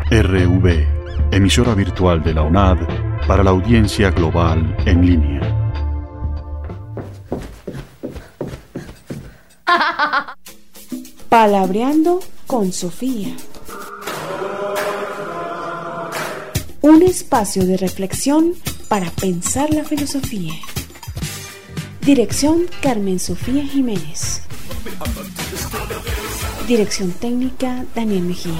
RV, emisora virtual de la UNAD para la audiencia global en línea. Palabreando con Sofía. Un espacio de reflexión para pensar la filosofía. Dirección Carmen Sofía Jiménez. Dirección técnica Daniel Mejía.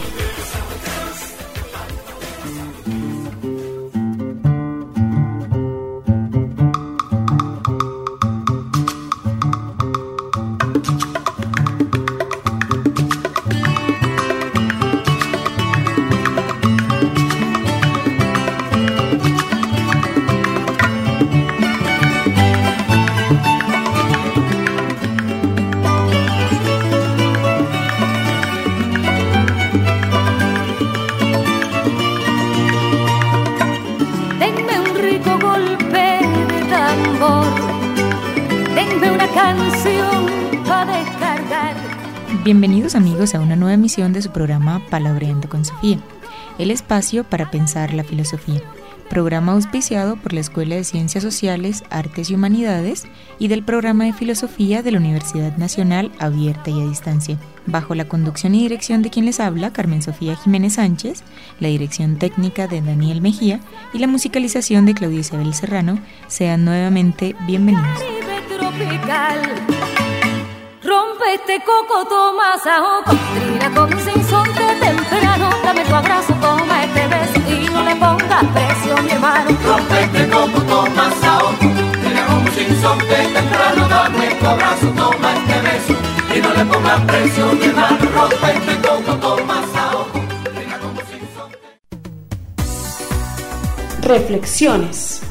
Bienvenidos amigos a una nueva emisión de su programa Palabreando con Sofía, el espacio para pensar la filosofía, programa auspiciado por la Escuela de Ciencias Sociales, Artes y Humanidades y del Programa de Filosofía de la Universidad Nacional Abierta y a Distancia, bajo la conducción y dirección de quien les habla, Carmen Sofía Jiménez Sánchez, la dirección técnica de Daniel Mejía y la musicalización de Claudia Isabel Serrano. Sean nuevamente bienvenidos. Rompe este coco, toma saoco, trina con un sinsonte temprano, dame tu abrazo, toma este beso y no le pongas precio, mi hermano. Rompe este coco, toma saoco, trina con un sinsonte temprano, dame tu abrazo, toma este beso y no le pongas precio, mi hermano. Rompe este coco, toma saoco, trina con un sinsonte. Reflexiones.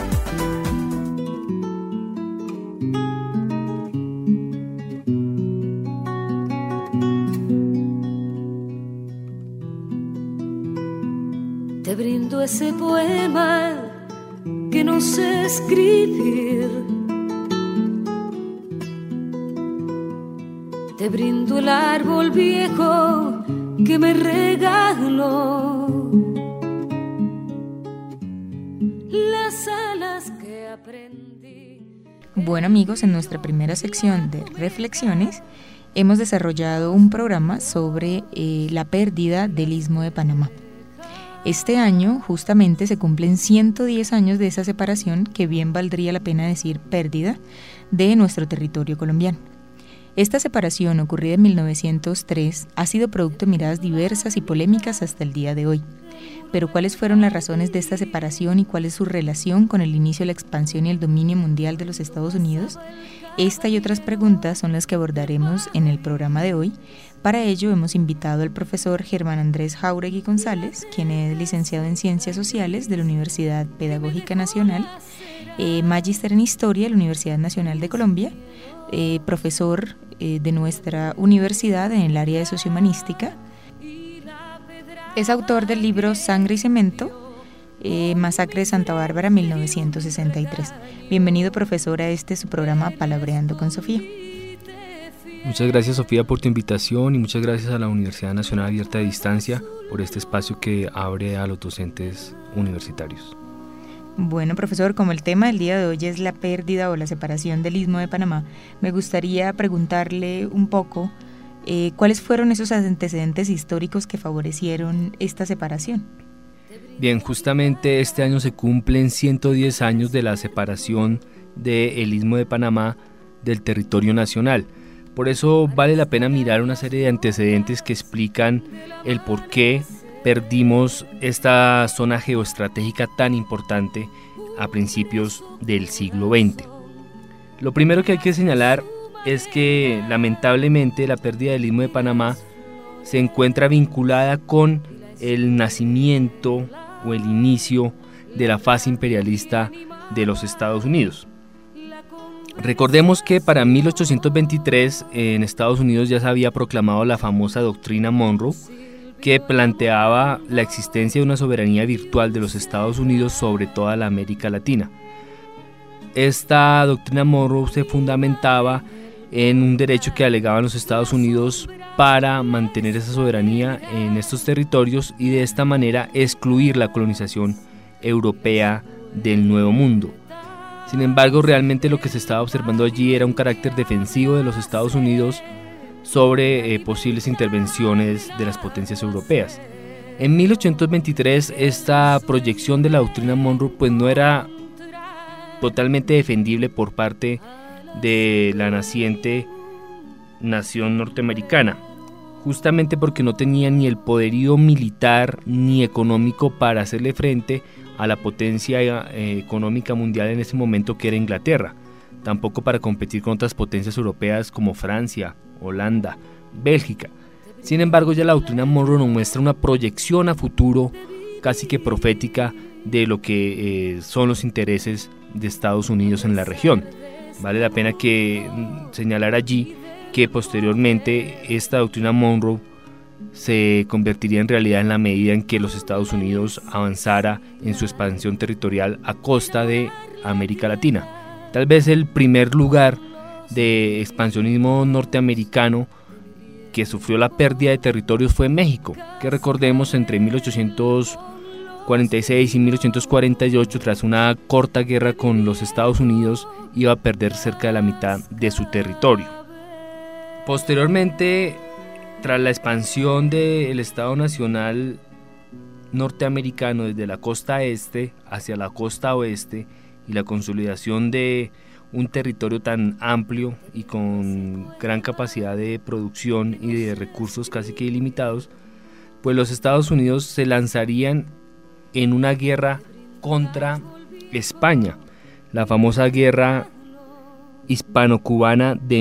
Te brindo ese poema que no sé escribir. Te brindo el árbol viejo que me regaló, las alas que aprendí. Bueno amigos, en nuestra primera sección de reflexiones hemos desarrollado un programa sobre la pérdida del Istmo de Panamá. Este año justamente se cumplen 110 años de esa separación, que bien valdría la pena decir pérdida, de nuestro territorio colombiano. Esta separación, ocurrida en 1903, ha sido producto de miradas diversas y polémicas hasta el día de hoy. Pero ¿cuáles fueron las razones de esta separación y cuál es su relación con el inicio de la expansión y el dominio mundial de los Estados Unidos? Esta y otras preguntas son las que abordaremos en el programa de hoy. Para ello hemos invitado al profesor Germán Andrés Jáuregui González, quien es licenciado en Ciencias Sociales de la Universidad Pedagógica Nacional, magíster en Historia de la Universidad Nacional de Colombia, profesor de nuestra universidad en el área de Sociohumanística. Es autor del libro Sangre y Cemento, Masacre de Santa Bárbara, 1963. Bienvenido, profesor, a su programa Palabreando con Sofía. Muchas gracias, Sofía, por tu invitación y muchas gracias a la Universidad Nacional Abierta a Distancia por este espacio que abre a los docentes universitarios. Bueno, profesor, como el tema del día de hoy es la pérdida o la separación del Istmo de Panamá, me gustaría preguntarle un poco ¿cuáles fueron esos antecedentes históricos que favorecieron esta separación? Bien, justamente este año se cumplen 110 años de la separación del Istmo de Panamá del territorio nacional. Por eso vale la pena mirar una serie de antecedentes que explican el por qué perdimos esta zona geoestratégica tan importante a principios del siglo XX. Lo primero que hay que señalar es que lamentablemente la pérdida del Istmo de Panamá se encuentra vinculada con el nacimiento o el inicio de la fase imperialista de los Estados Unidos. Recordemos que para 1823 en Estados Unidos ya se había proclamado la famosa doctrina Monroe, que planteaba la existencia de una soberanía virtual de los Estados Unidos sobre toda la América Latina. Esta doctrina Monroe se fundamentaba en un derecho que alegaban los Estados Unidos para mantener esa soberanía en estos territorios y de esta manera excluir la colonización europea del Nuevo Mundo. Sin embargo, realmente lo que se estaba observando allí era un carácter defensivo de los Estados Unidos sobre posibles intervenciones de las potencias europeas. En 1823 esta proyección de la doctrina Monroe pues no era totalmente defendible por parte de la naciente nación norteamericana, justamente porque no tenía ni el poderío militar ni económico para hacerle frente a la potencia económica mundial en ese momento, que era Inglaterra, tampoco para competir con otras potencias europeas como Francia, Holanda, Bélgica. Sin embargo, ya la doctrina Monroe nos muestra una proyección a futuro casi que profética de lo que son los intereses de Estados Unidos en la región. Vale la pena que señalar allí que posteriormente esta doctrina Monroe se convertiría en realidad en la medida en que los Estados Unidos avanzara en su expansión territorial a costa de América Latina. Tal vez el primer lugar de expansionismo norteamericano que sufrió la pérdida de territorios fue México, que recordemos entre 1846 y 1848, tras una corta guerra con los Estados Unidos, iba a perder cerca de la mitad de su territorio. Posteriormente, tras la expansión del Estado Nacional norteamericano desde la costa este hacia la costa oeste y la consolidación de un territorio tan amplio y con gran capacidad de producción y de recursos casi que ilimitados, pues los Estados Unidos se lanzarían en una guerra contra España, la famosa guerra hispano-cubana de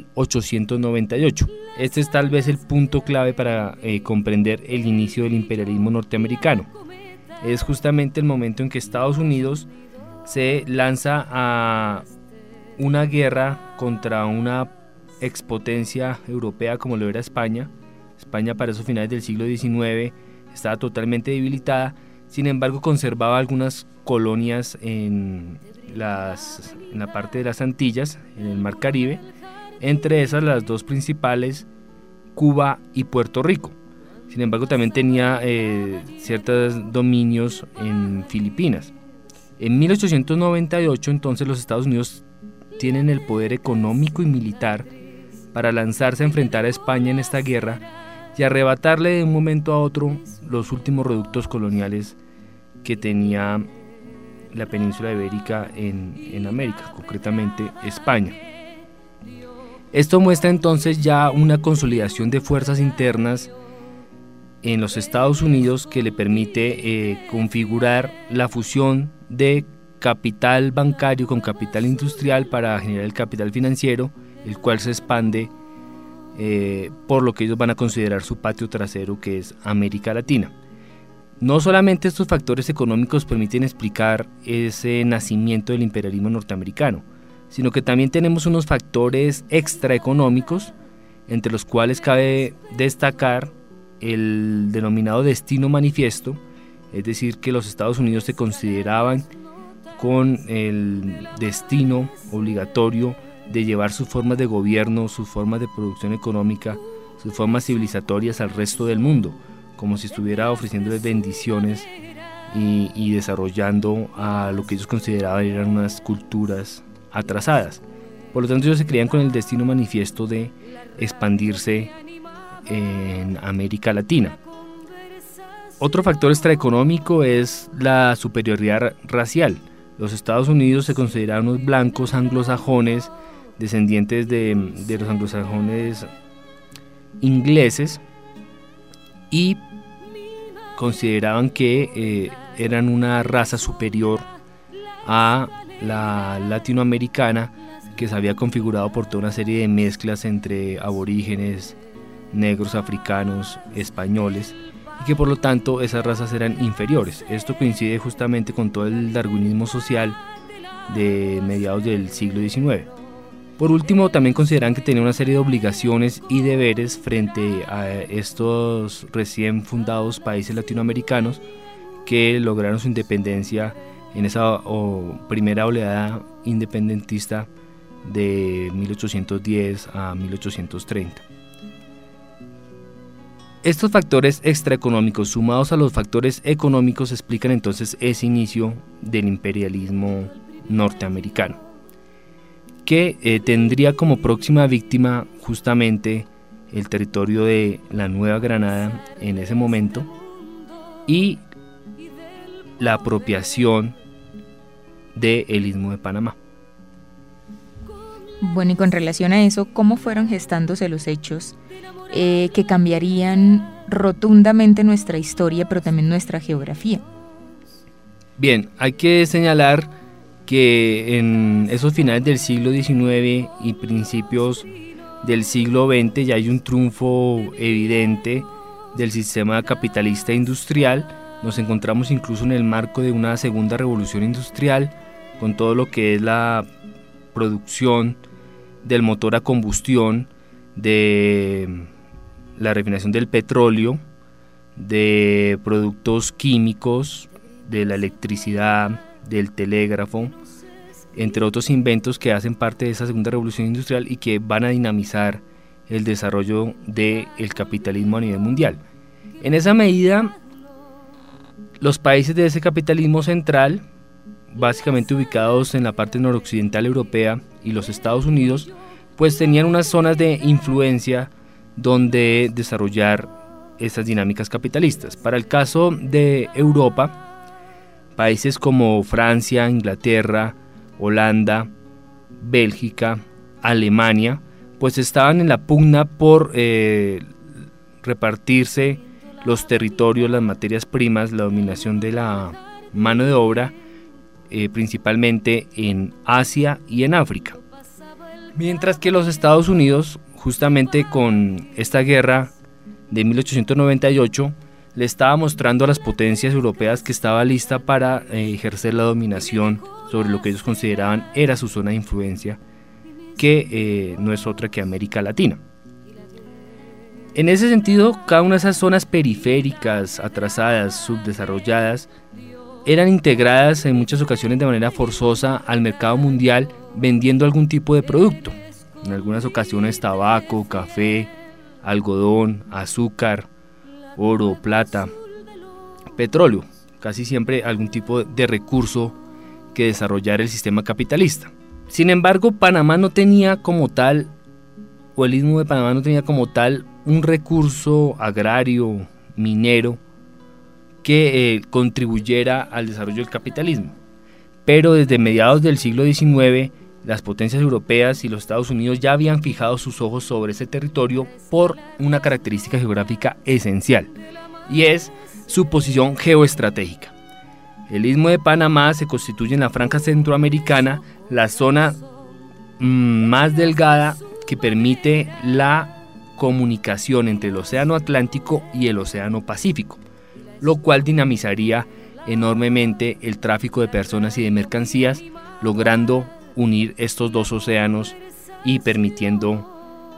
1898. Este es tal vez el punto clave para comprender el inicio del imperialismo norteamericano. Es justamente el momento en que Estados Unidos se lanza a una guerra contra una expotencia europea como lo era España. España para esos finales del siglo XIX estaba totalmente debilitada, sin embargo conservaba algunas colonias en la parte de las Antillas, en el Mar Caribe, entre esas las dos principales, Cuba y Puerto Rico. Sin embargo también tenía ciertos dominios en Filipinas. En 1898 entonces los Estados Unidos tienen el poder económico y militar para lanzarse a enfrentar a España en esta guerra y arrebatarle de un momento a otro los últimos reductos coloniales que tenía la península ibérica en América, concretamente España. Esto muestra entonces ya una consolidación de fuerzas internas en los Estados Unidos que le permite configurar la fusión de capital bancario con capital industrial para generar el capital financiero, el cual se expande por lo que ellos van a considerar su patio trasero, que es América Latina. No solamente estos factores económicos permiten explicar ese nacimiento del imperialismo norteamericano, sino que también tenemos unos factores extraeconómicos, entre los cuales cabe destacar el denominado destino manifiesto, es decir, que los Estados Unidos se consideraban con el destino obligatorio de llevar sus formas de gobierno, sus formas de producción económica, sus formas civilizatorias al resto del mundo, como si estuviera ofreciéndoles bendiciones y desarrollando a lo que ellos consideraban eran unas culturas atrasadas. Por lo tanto ellos se creían con el destino manifiesto de expandirse en América Latina. Otro factor extraeconómico es la superioridad racial. Los Estados Unidos se consideraban unos blancos anglosajones, descendientes de los anglosajones ingleses, y consideraban que eran una raza superior a la latinoamericana, que se había configurado por toda una serie de mezclas entre aborígenes, negros, africanos, españoles, y que por lo tanto esas razas eran inferiores. Esto coincide justamente con todo el darwinismo social de mediados del siglo XIX. Por último, también consideran que tenía una serie de obligaciones y deberes frente a estos recién fundados países latinoamericanos que lograron su independencia en esa primera oleada independentista de 1810 a 1830. Estos factores extraeconómicos sumados a los factores económicos explican entonces ese inicio del imperialismo norteamericano, que tendría como próxima víctima justamente el territorio de la Nueva Granada en ese momento y la apropiación del Istmo de Panamá. Bueno, y con relación a eso, ¿cómo fueron gestándose los hechos que cambiarían rotundamente nuestra historia, pero también nuestra geografía? Bien, hay que señalar que en esos finales del siglo XIX y principios del siglo XX ya hay un triunfo evidente del sistema capitalista industrial. Nos encontramos incluso en el marco de una segunda revolución industrial, con todo lo que es la producción del motor a combustión, de la refinación del petróleo, de productos químicos, de la electricidad, del telégrafo, entre otros inventos que hacen parte de esa segunda revolución industrial y que van a dinamizar el desarrollo del capitalismo a nivel mundial. En esa medida, los países de ese capitalismo central, básicamente ubicados en la parte noroccidental europea y los Estados Unidos, pues tenían unas zonas de influencia donde desarrollar esas dinámicas capitalistas. Para el caso de Europa, países como Francia, Inglaterra, Holanda, Bélgica, Alemania, pues estaban en la pugna por repartirse los territorios, las materias primas, la dominación de la mano de obra, principalmente en Asia y en África. Mientras que los Estados Unidos, justamente con esta guerra de 1898, le estaba mostrando a las potencias europeas que estaba lista para ejercer la dominación sobre lo que ellos consideraban era su zona de influencia, que no es otra que América Latina. En ese sentido, cada una de esas zonas periféricas, atrasadas, subdesarrolladas, eran integradas en muchas ocasiones de manera forzosa al mercado mundial vendiendo algún tipo de producto. En algunas ocasiones tabaco, café, algodón, azúcar, oro, plata, petróleo, casi siempre algún tipo de recurso que desarrollar el sistema capitalista. Sin embargo, Panamá no tenía como tal, o el Istmo de Panamá no tenía como tal, un recurso agrario, minero, que contribuyera al desarrollo del capitalismo. Pero desde mediados del siglo XIX, las potencias europeas y los Estados Unidos ya habían fijado sus ojos sobre ese territorio por una característica geográfica esencial, y es su posición geoestratégica. El Istmo de Panamá se constituye en la franja centroamericana, la zona más delgada que permite la comunicación entre el Océano Atlántico y el Océano Pacífico, lo cual dinamizaría enormemente el tráfico de personas y de mercancías, logrando unir estos dos océanos y permitiendo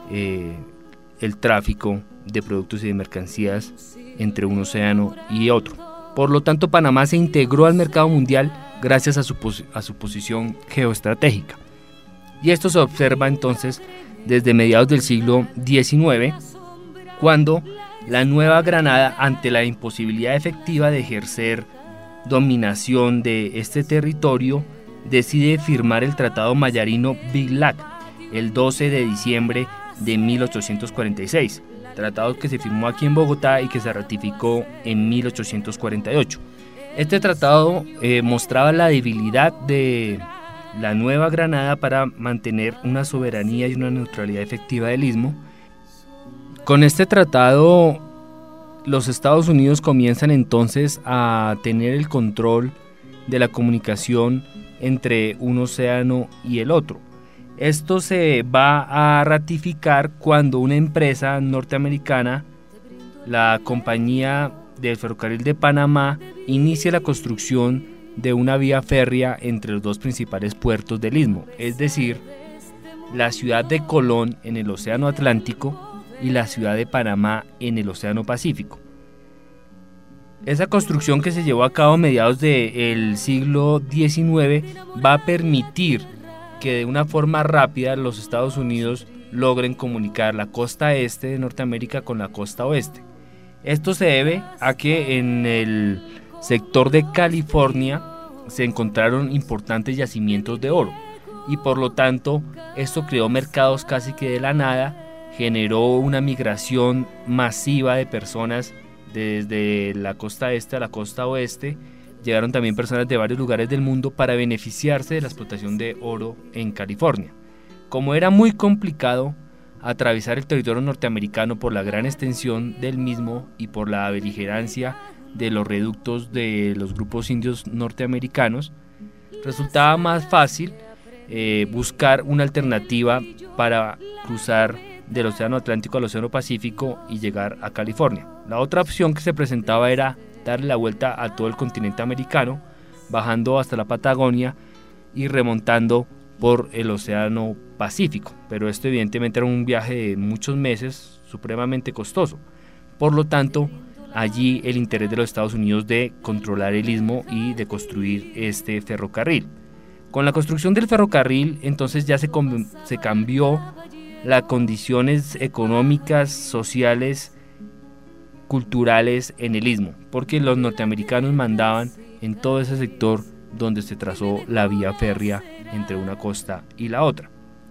el tráfico de productos y de mercancías entre un océano y otro. Por lo tanto, Panamá se integró al mercado mundial gracias a su posición geoestratégica. Y esto se observa entonces desde mediados del siglo XIX, cuando la Nueva Granada, ante la imposibilidad efectiva de ejercer dominación de este territorio, decide firmar el Tratado Mayarino-Bilac el 12 de diciembre de 1846, tratado que se firmó aquí en Bogotá y que se ratificó en 1848. Este tratado mostraba la debilidad de la Nueva Granada para mantener una soberanía y una neutralidad efectiva del istmo. Con este tratado, los Estados Unidos comienzan entonces a tener el control de la comunicación entre un océano y el otro. Esto se va a ratificar cuando una empresa norteamericana, la Compañía del Ferrocarril de Panamá, inicia la construcción de una vía férrea entre los dos principales puertos del istmo, es decir, la ciudad de Colón en el Océano Atlántico y la ciudad de Panamá en el Océano Pacífico. Esa construcción, que se llevó a cabo a mediados del siglo XIX, va a permitir que de una forma rápida los Estados Unidos logren comunicar la costa este de Norteamérica con la costa oeste. Esto se debe a que en el sector de California se encontraron importantes yacimientos de oro y por lo tanto esto creó mercados casi que de la nada, generó una migración masiva de personas desde la costa este a la costa oeste. Llegaron también personas de varios lugares del mundo para beneficiarse de la explotación de oro en California. Como era muy complicado atravesar el territorio norteamericano por la gran extensión del mismo y por la beligerancia de los reductos de los grupos indios norteamericanos, resultaba más fácil buscar una alternativa para cruzar del Océano Atlántico al Océano Pacífico y llegar a California. La otra opción que se presentaba era darle la vuelta a todo el continente americano, bajando hasta la Patagonia y remontando por el Océano Pacífico, pero esto evidentemente era un viaje de muchos meses, supremamente costoso. Por lo tanto, allí el interés de los Estados Unidos de controlar el istmo y de construir este ferrocarril. Con la construcción del ferrocarril, entonces ya se cambió las condiciones económicas, sociales, culturales en el istmo, porque los norteamericanos mandaban en todo ese sector donde se trazó la vía férrea entre una costa y la otra.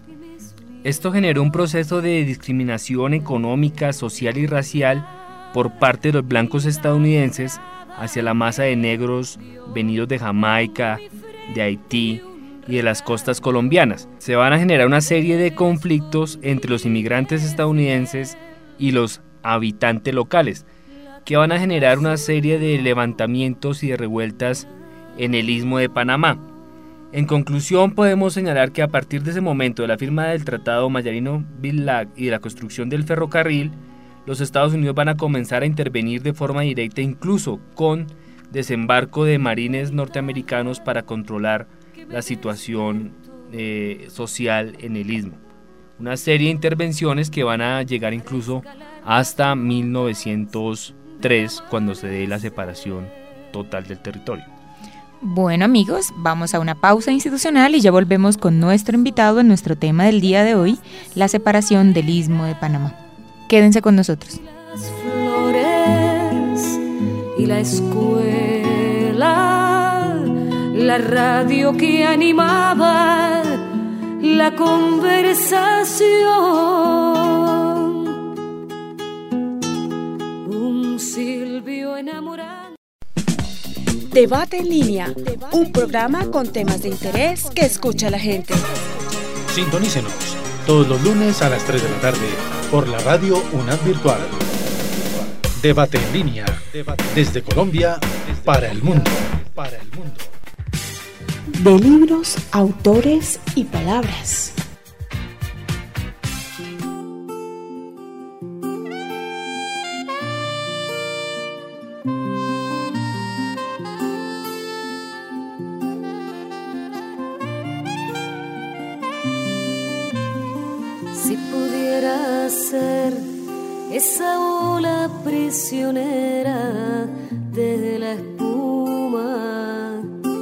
Esto generó un proceso de discriminación económica, social y racial por parte de los blancos estadounidenses hacia la masa de negros venidos de Jamaica, de Haití y de las costas colombianas. Se van a generar una serie de conflictos entre los inmigrantes estadounidenses y los habitantes locales, que van a generar una serie de levantamientos y de revueltas en el Istmo de Panamá. En conclusión, podemos señalar que a partir de ese momento de la firma del Tratado Mallarino-Billac y de la construcción del ferrocarril, los Estados Unidos van a comenzar a intervenir de forma directa, incluso con desembarco de marines norteamericanos para controlar la situación social en el Istmo. Una serie de intervenciones que van a llegar incluso hasta 1903, cuando se dé la separación total del territorio. Bueno amigos, vamos a una pausa institucional y ya volvemos con nuestro invitado en nuestro tema del día de hoy, la separación del Istmo de Panamá. Quédense con nosotros. Las flores y la escuela, la radio que animaba la conversación, un silbio enamorado. Debate en línea, un programa con temas de interés que escucha la gente. Sintonícenos todos los lunes a las 3 de la tarde por la radio UNAD Virtual. Debate en línea, desde Colombia para el mundo. De libros, autores y palabras. Si pudiera ser esa ola prisionera de la espuma,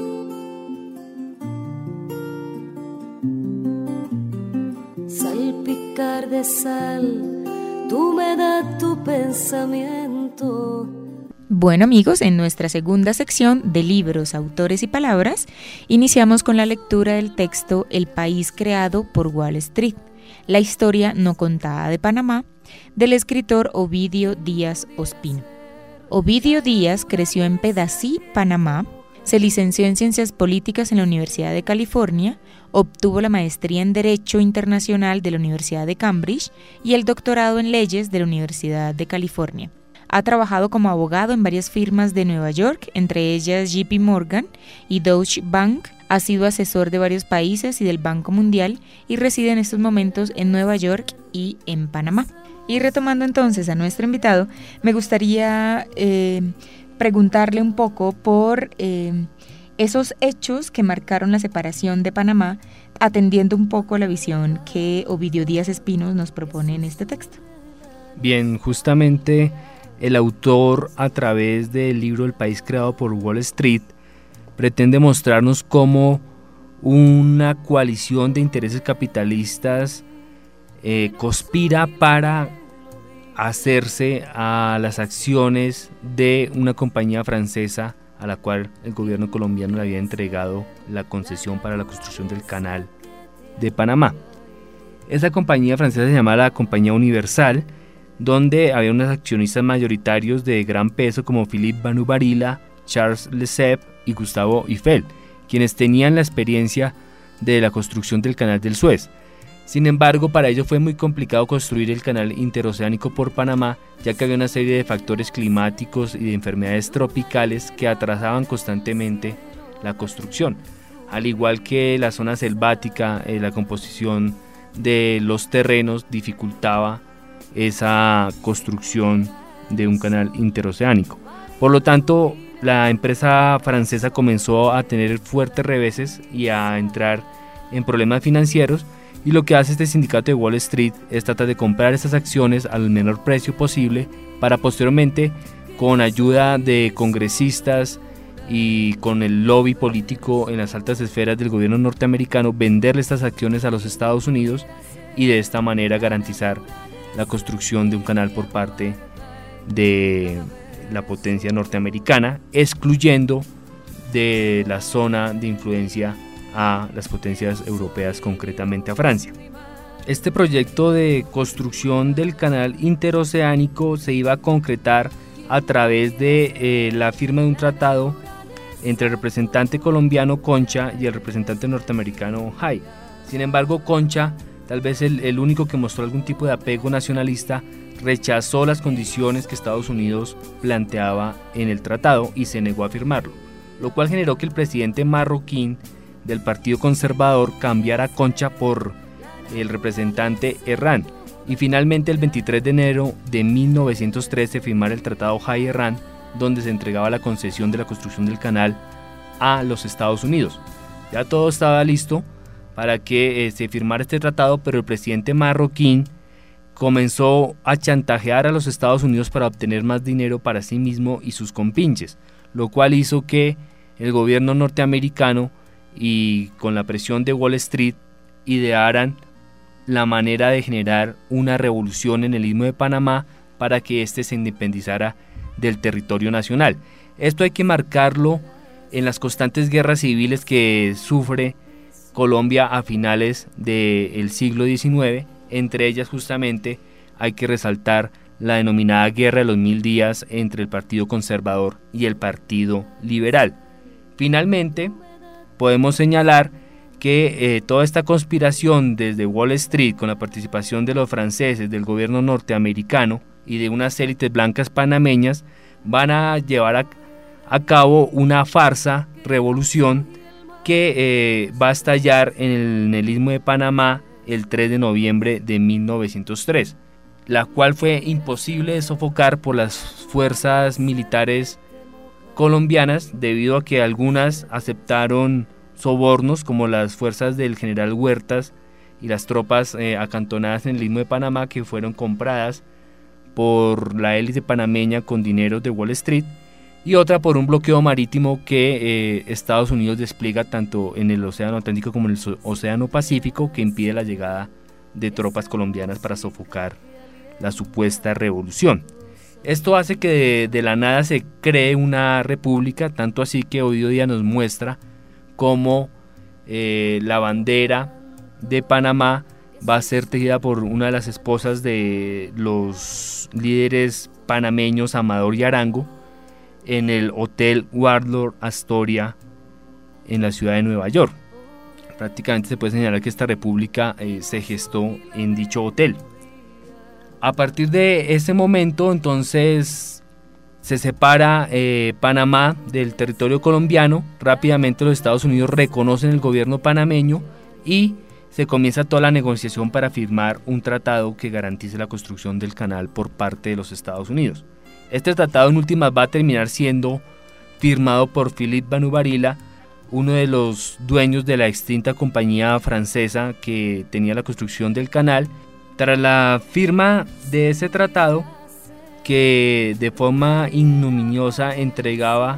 salpicar de sal tu humedad, tu pensamiento. Bueno amigos, en nuestra segunda sección de libros, autores y palabras, iniciamos con la lectura del texto El país creado por Wall Street, la historia no contada de Panamá, del escritor Ovidio Díaz Ospino. Ovidio Díaz creció en Pedací, Panamá, se licenció en Ciencias Políticas en la Universidad de California, obtuvo la maestría en Derecho Internacional de la Universidad de Cambridge y el doctorado en Leyes de la Universidad de California. Ha trabajado como abogado en varias firmas de Nueva York, entre ellas JP Morgan y Deutsche Bank. Ha sido asesor de varios países y del Banco Mundial y reside en estos momentos en Nueva York y en Panamá. Y retomando entonces a nuestro invitado, me gustaría preguntarle un poco por esos hechos que marcaron la separación de Panamá, atendiendo un poco a la visión que Ovidio Díaz Ospino nos propone en este texto. Bien, justamente el autor, a través del libro El país creado por Wall Street, pretende mostrarnos cómo una coalición de intereses capitalistas conspira para hacerse a las acciones de una compañía francesa a la cual el gobierno colombiano le había entregado la concesión para la construcción del canal de Panamá. Esa compañía francesa se llamaba la Compañía Universal, donde había unos accionistas mayoritarios de gran peso como Philippe Banu-Barilla, Charles Lesseps y Gustavo Eiffel, quienes tenían la experiencia de la construcción del canal del Suez. Sin embargo, para ello fue muy complicado construir el canal interoceánico por Panamá, ya que había una serie de factores climáticos y de enfermedades tropicales que atrasaban constantemente la construcción. Al igual que la zona selvática, la composición de los terrenos dificultaba esa construcción de un canal interoceánico. Por lo tanto, la empresa francesa comenzó a tener fuertes reveses y a entrar en problemas financieros, y lo que hace este sindicato de Wall Street es tratar de comprar esas acciones al menor precio posible para posteriormente, con ayuda de congresistas y con el lobby político en las altas esferas del gobierno norteamericano, venderle estas acciones a los Estados Unidos y de esta manera garantizar la construcción de un canal por parte de la potencia norteamericana, excluyendo de la zona de influencia a las potencias europeas, concretamente a Francia. Este proyecto de construcción del canal interoceánico se iba a concretar a través de la firma de un tratado entre el representante colombiano Concha y el representante norteamericano Hay. Sin embargo, Concha, tal vez el único que mostró algún tipo de apego nacionalista, rechazó las condiciones que Estados Unidos planteaba en el tratado y se negó a firmarlo, lo cual generó que el presidente marroquí del Partido Conservador cambiara a Concha por el representante Herrán, y finalmente el 23 de enero de 1913 firmara el tratado Hay-Herrán, donde se entregaba la concesión de la construcción del canal a los Estados Unidos. Ya todo estaba listo para que se firmara este tratado, pero el presidente marroquí comenzó a chantajear a los Estados Unidos para obtener más dinero para sí mismo y sus compinches, lo cual hizo que el gobierno norteamericano, y con la presión de Wall Street, idearan la manera de generar una revolución en el Istmo de Panamá para que éste se independizara del territorio nacional. Esto hay que marcarlo en las constantes guerras civiles que sufre Colombia a finales del siglo XIX. Entre ellas justamente hay que resaltar la denominada Guerra de los 1000 días entre el Partido Conservador y el Partido Liberal. Finalmente, podemos señalar que toda esta conspiración desde Wall Street, con la participación de los franceses, del gobierno norteamericano y de unas élites blancas panameñas, van a llevar a cabo una farsa revolución que va a estallar en el Istmo de Panamá el 3 de noviembre de 1903, la cual fue imposible de sofocar por las fuerzas militares colombianas, debido a que algunas aceptaron sobornos, como las fuerzas del general Huertas y las tropas acantonadas en el Istmo de Panamá, que fueron compradas por la élite panameña con dinero de Wall Street, y otra por un bloqueo marítimo que Estados Unidos despliega tanto en el Océano Atlántico como en el Océano Pacífico, que impide la llegada de tropas colombianas para sofocar la supuesta revolución. Esto hace que de la nada se cree una república, tanto así que hoy día nos muestra cómo la bandera de Panamá va a ser tejida por una de las esposas de los líderes panameños, Amador y Arango, en el Hotel Waldorf Astoria en la ciudad de Nueva York. Prácticamente se puede señalar que esta república se gestó en dicho hotel. A partir de ese momento, entonces, se separa Panamá del territorio colombiano. Rápidamente los Estados Unidos reconocen el gobierno panameño y se comienza toda la negociación para firmar un tratado que garantice la construcción del canal por parte de los Estados Unidos. Este tratado en últimas va a terminar siendo firmado por Philippe Banu-Barilla, uno de los dueños de la extinta compañía francesa que tenía la construcción del canal. Tras la firma de ese tratado, que de forma ignominiosa entregaba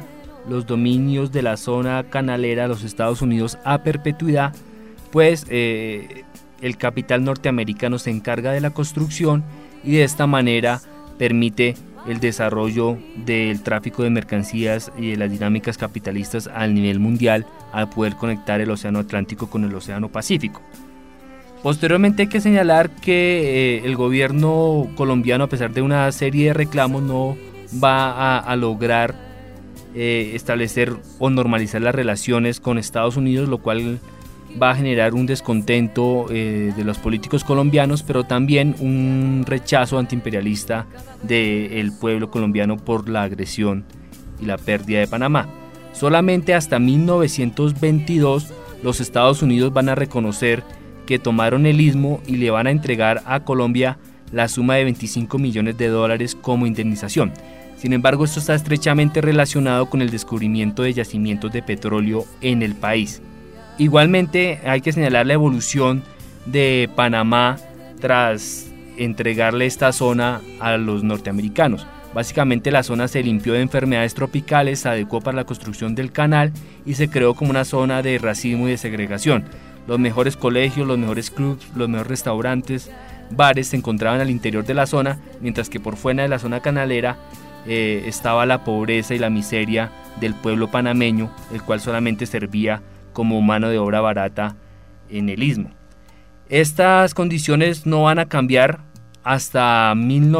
los dominios de la zona canalera de los Estados Unidos a perpetuidad, pues el capital norteamericano se encarga de la construcción y de esta manera permite el desarrollo del tráfico de mercancías y de las dinámicas capitalistas al nivel mundial, al poder conectar el Océano Atlántico con el Océano Pacífico. Posteriormente hay que señalar que el gobierno colombiano, a pesar de una serie de reclamos, no va a lograr establecer o normalizar las relaciones con Estados Unidos, lo cual va a generar un descontento de los políticos colombianos, pero también un rechazo antiimperialista del pueblo colombiano por la agresión y la pérdida de Panamá. Solamente hasta 1922 los Estados Unidos van a reconocer que tomaron el istmo y le van a entregar a Colombia la suma de $25 millones como indemnización. Sin embargo, esto está estrechamente relacionado con el descubrimiento de yacimientos de petróleo en el país. Igualmente hay que señalar la evolución de Panamá tras entregarle esta zona a los norteamericanos. Básicamente la zona se limpió de enfermedades tropicales, se adecuó para la construcción del canal y se creó como una zona de racismo y de segregación. Los mejores colegios, los mejores clubs, los mejores restaurantes, bares se encontraban al interior de la zona, mientras que por fuera de la zona canalera estaba la pobreza y la miseria del pueblo panameño, el cual solamente servía como mano de obra barata en el istmo. Estas condiciones no van a cambiar hasta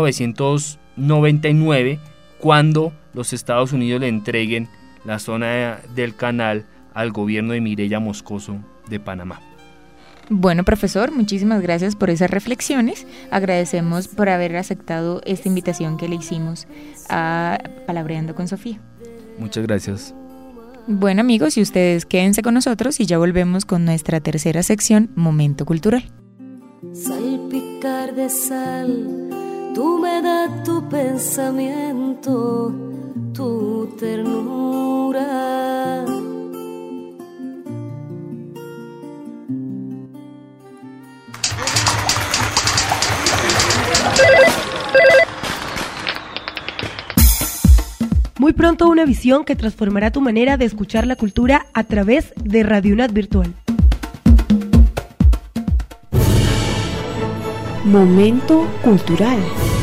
1999, cuando los Estados Unidos le entreguen la zona del canal al gobierno de Mireya Moscoso de Panamá. Bueno, profesor, muchísimas gracias por esas reflexiones. Agradecemos por haber aceptado esta invitación que le hicimos a Palabreando con Sofía. Muchas gracias. Bueno, amigos, y ustedes quédense con nosotros y ya volvemos con nuestra tercera sección, Momento Cultural. Salpicar de sal, tu humedad, tu pensamiento, tu ternura. Muy pronto una visión que transformará tu manera de escuchar la cultura a través de Radio UNAD Virtual. Momento Cultural.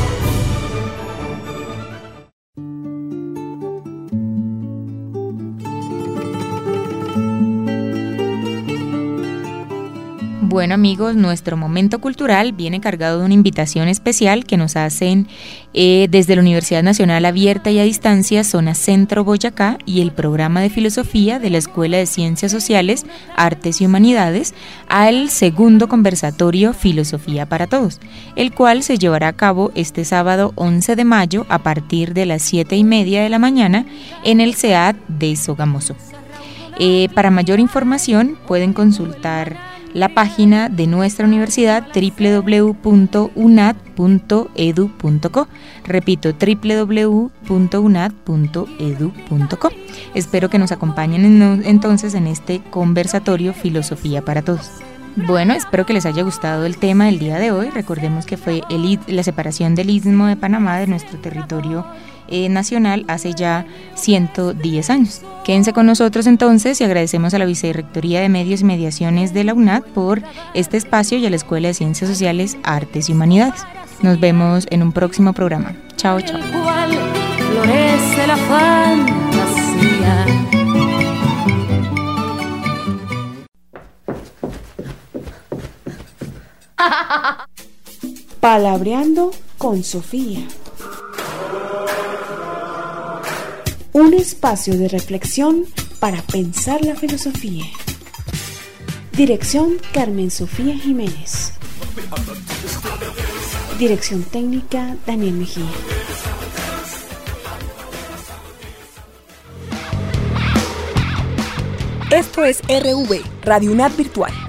Bueno, amigos, nuestro momento cultural viene cargado de una invitación especial que nos hacen desde la Universidad Nacional Abierta y a Distancia, Zona Centro Boyacá, y el programa de Filosofía de la Escuela de Ciencias Sociales, Artes y Humanidades, al segundo conversatorio Filosofía para Todos, el cual se llevará a cabo este sábado 11 de mayo a partir de las 7:30 de la mañana en el CEAD de Sogamoso. Para mayor información pueden consultar la página de nuestra universidad www.unad.edu.co. Repito, www.unad.edu.co. Espero que nos acompañen entonces en este conversatorio Filosofía para Todos. Bueno, espero que les haya gustado el tema del día de hoy. Recordemos que fue la separación del Istmo de Panamá de nuestro territorio nacional hace ya 110 años. Quédense con nosotros entonces y agradecemos a la Vicerrectoría de Medios y Mediaciones de la UNAD por este espacio y a la Escuela de Ciencias Sociales, Artes y Humanidades. Nos vemos en un próximo programa. Chao, chao. El cual florece la fantasía. Palabreando con Sofía. Un espacio de reflexión para pensar la filosofía. Dirección Carmen Sofía Jiménez. Dirección técnica Daniel Mejía. Esto es RV, Radio UNAD Virtual.